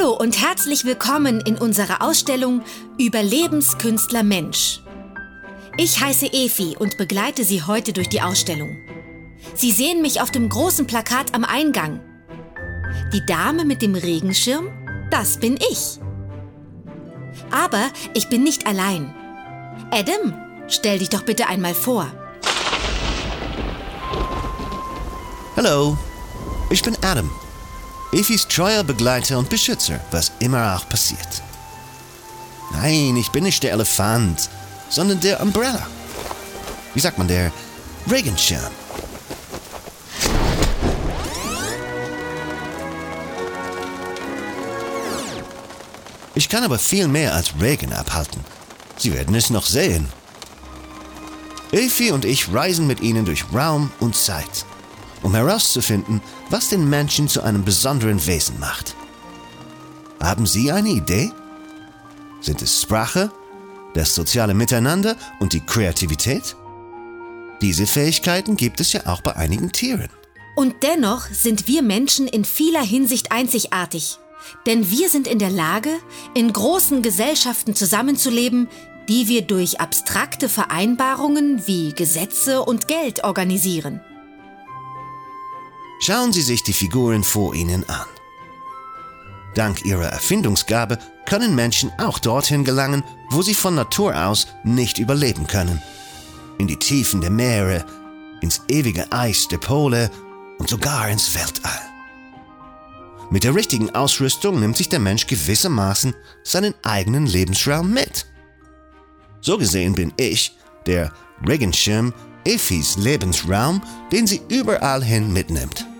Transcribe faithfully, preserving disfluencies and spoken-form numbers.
Hallo und herzlich willkommen in unserer Ausstellung Überlebenskünstler Mensch. Ich heiße Efi und begleite Sie heute durch die Ausstellung. Sie sehen mich auf dem großen Plakat am Eingang. Die Dame mit dem Regenschirm, das bin ich. Aber ich bin nicht allein. Adam, stell dich doch bitte einmal vor. Hallo, ich bin Adam. Efis treuer Begleiter und Beschützer, was immer auch passiert. Nein, ich bin nicht der Elefant, sondern der Umbrella. Wie sagt man, der Regenschirm. Ich kann aber viel mehr als Regen abhalten. Sie werden es noch sehen. Efi und ich reisen mit Ihnen durch Raum und Zeit, um herauszufinden, was den Menschen zu einem besonderen Wesen macht. Haben Sie eine Idee? Sind es Sprache, das soziale Miteinander und die Kreativität? Diese Fähigkeiten gibt es ja auch bei einigen Tieren. Und dennoch sind wir Menschen in vieler Hinsicht einzigartig. Denn wir sind in der Lage, in großen Gesellschaften zusammenzuleben, die wir durch abstrakte Vereinbarungen wie Gesetze und Geld organisieren. Schauen Sie sich die Figuren vor Ihnen an. Dank ihrer Erfindungsgabe können Menschen auch dorthin gelangen, wo sie von Natur aus nicht überleben können. In die Tiefen der Meere, ins ewige Eis der Pole und sogar ins Weltall. Mit der richtigen Ausrüstung nimmt sich der Mensch gewissermaßen seinen eigenen Lebensraum mit. So gesehen bin ich, der Regenschirm, Efis Lebensraum, den sie überall hin mitnimmt.